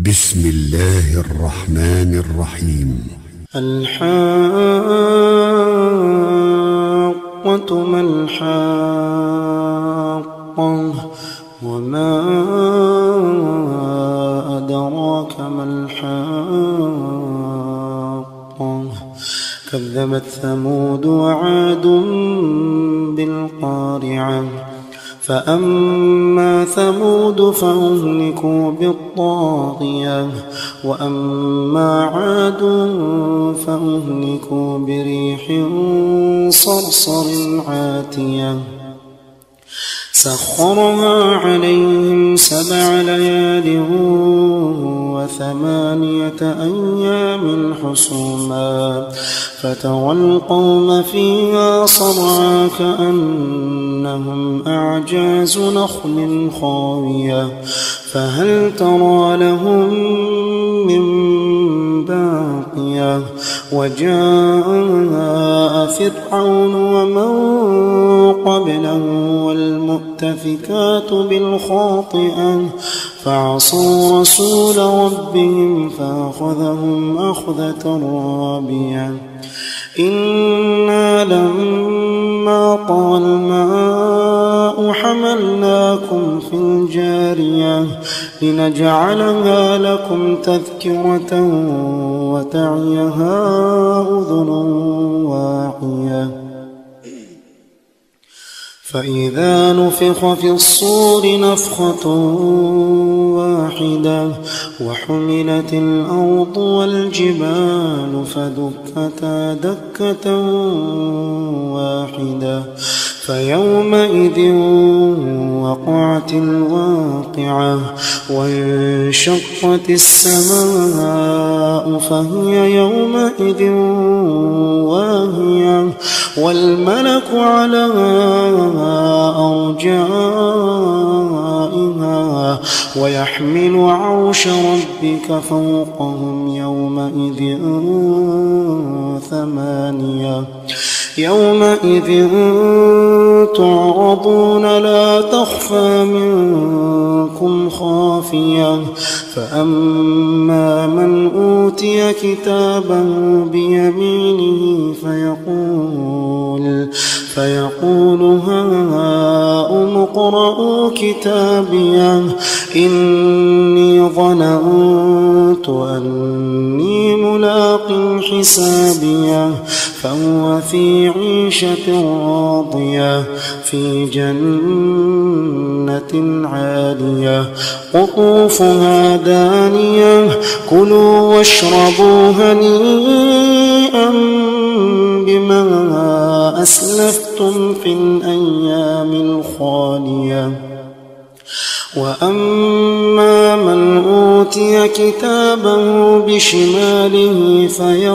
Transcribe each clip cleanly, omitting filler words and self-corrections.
بسم الله الرحمن الرحيم. الحاقة ما الحاقة وما أدراك ما الحاقة كذبت ثمود وعاد بالقارعة فأما ثمود فأهلكوا بالطاغية وأما عاد فأهلكوا بريح صرصر عاتية سخرها عليهم 7 ليال و8 أيام حسوما فترى القوم فيها صرعى كأنهم أعجاز نخل خاوية فهل ترى لهم من باقية وجاء فرعون ومن قبله والمؤتفكات بالخاطئة فعصوا رسول ربهم فأخذهم أخذة رابية إنا لما طغى الماء حملناكم في الجارية لنجعلها لكم تذكرة وتعيها أذن واعية فإذا نفخ في الصور نفخة واحدة وحملت الأرض والجبال فدكتا دكة واحدة فيومئذ وقعت الواقعة وانشقت السماء فهي يومئذ واهية والملك على أرجائها ويحمل عرش ربك فوقهم يومئذ 8 يومئذ تعرضون لا تخفى منكم خافية فأما من أوتي كتابه بيمينه فيقول هاؤم اقرءوا كتابيه إني ظننت أني ملاق حسابيه فهو في عيشة راضية في جنة عالية قطوفها دانية كلوا واشربوا هنيئا بما أسلفتم في الأيام الخالية وأما من أوتي كتابه بشماله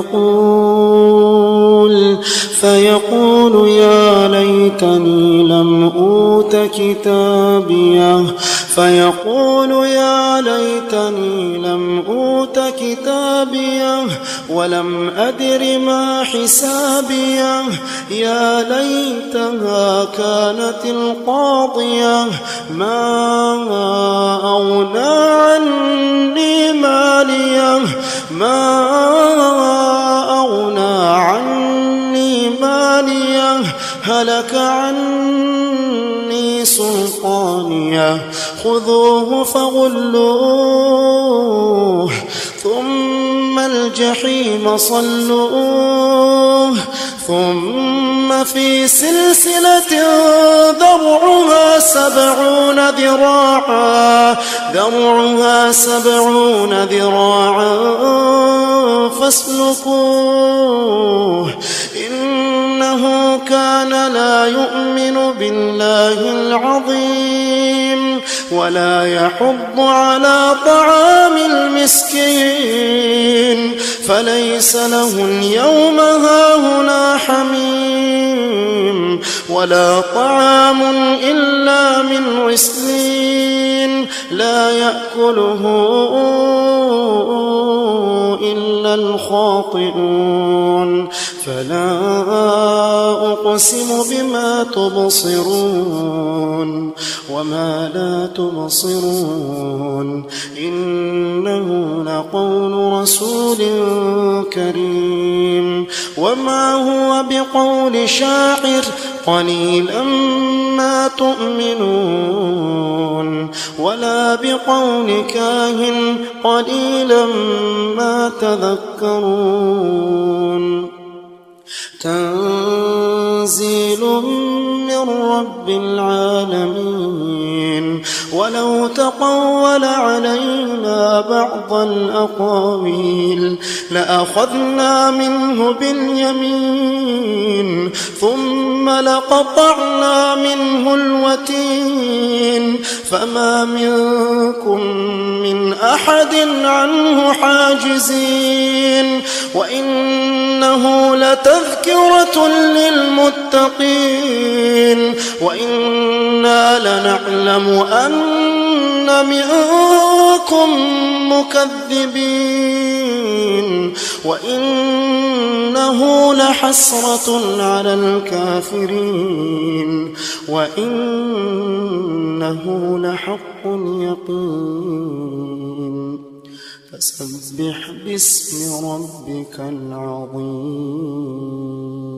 فيقول يا ليتني لم أوت كتابيه ولم أدر ما حسابيه يا ليتها كانت القاضية ما أغنى عني ماليه هلك عني سلطانيه خذوه فغلوه ثم الجحيم صلوه ثم في سلسلة ذرعها 70 ذراعا فاسلكوه إنه كان لا يؤمن بالله العظيم ولا يحض على طعام المسكين فليس له اليوم هاهنا حميم ولا طعام إلا من غسلين لا يأكله إلا الخاطئون فلا أقسم بما تبصرون وما لا تبصرون إنه لقول رسول كريم وما هو بقول شاعر قليلا ما تؤمنون ولا بقول كاهن قليلا ما تذكرون تنزيل من رب العالمين ولو تقول علينا بعض الأقاويل لأخذنا منه باليمين ثم لقطعنا منه الوتين فما منكم من أحد عنه حاجزين وإنه لتذكرة للمتقين وإنا لنعلم أن منكم مكذبين وإنه لحسرة على الكافرين وإنه لحق يقين فسبح باسم ربك العظيم.